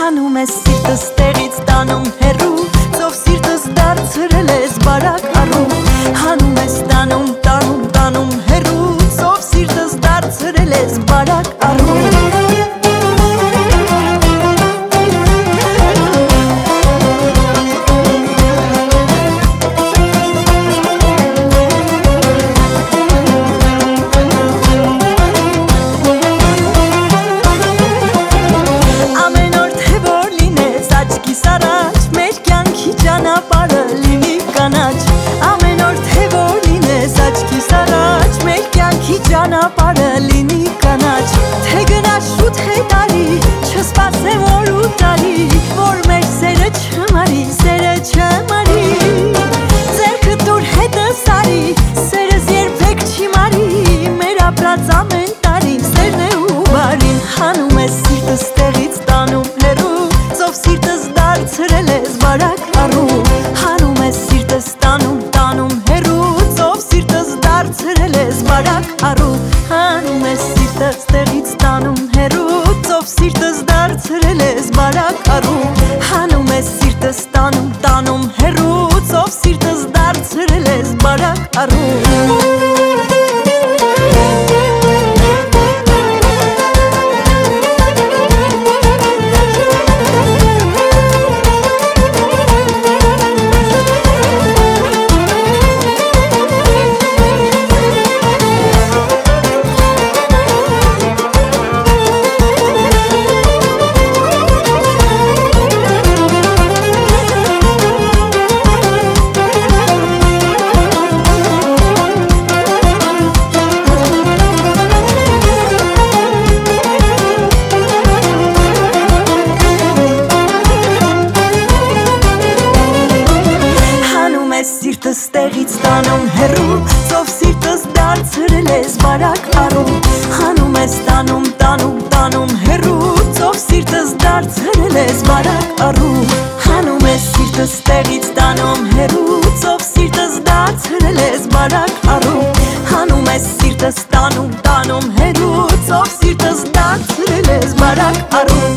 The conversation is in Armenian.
Հանում ես սիրտս տեղից տանում հեռու, ծով սիրտս դարձրել ես բարակ առու։ Հանում ես տանում, տանում, տանում հեռու, ծով սիրտս դարձրել ես բարակ առու։ Ճանապարհը լինի կանաչ, թե գնաս շուտ հետարի, չսպասեմ որ ու տարի, որ մեր սերը չմարի, սերը չմարի։ Ձեռքդ դուր հետս արի, սերս երբեք չի մարի, մեր ապրած ամեն տարին սերն է ու բարին։ Հանում ես սիրտս տեղից տանում հեռու, ծով սիրտս դարձրել ես բարակ առու։ Հանում ես սիրտս տանում, տանում հեռու, ծով սիրտս դարձրել ես բարակ առու։ Հանում ես սիրտս տեղից տանում հեռու, ծով սիրտս դարձրել ես բարակ առու։ Հանում ես սիրտս տանում, տանում հեռու, ծով սիրտս դարձրել ես բարակ առու։ Սիրտս տեղից տանում հեռու, ծով սիրտս դարձրել ես բարակ առու։ Հանում ես տանում, տանում, տանում հեռու, ծով սիրտս դարձրել ես բարակ առու։ Հանում ես սիրտս տեղից տանում հեռու, ծով սիրտս դարձրել ես բարակ առու։ Հանում ես սիրտս տանում, տանում հեռու, ծով սիրտս դարձրել ես բարակ առու։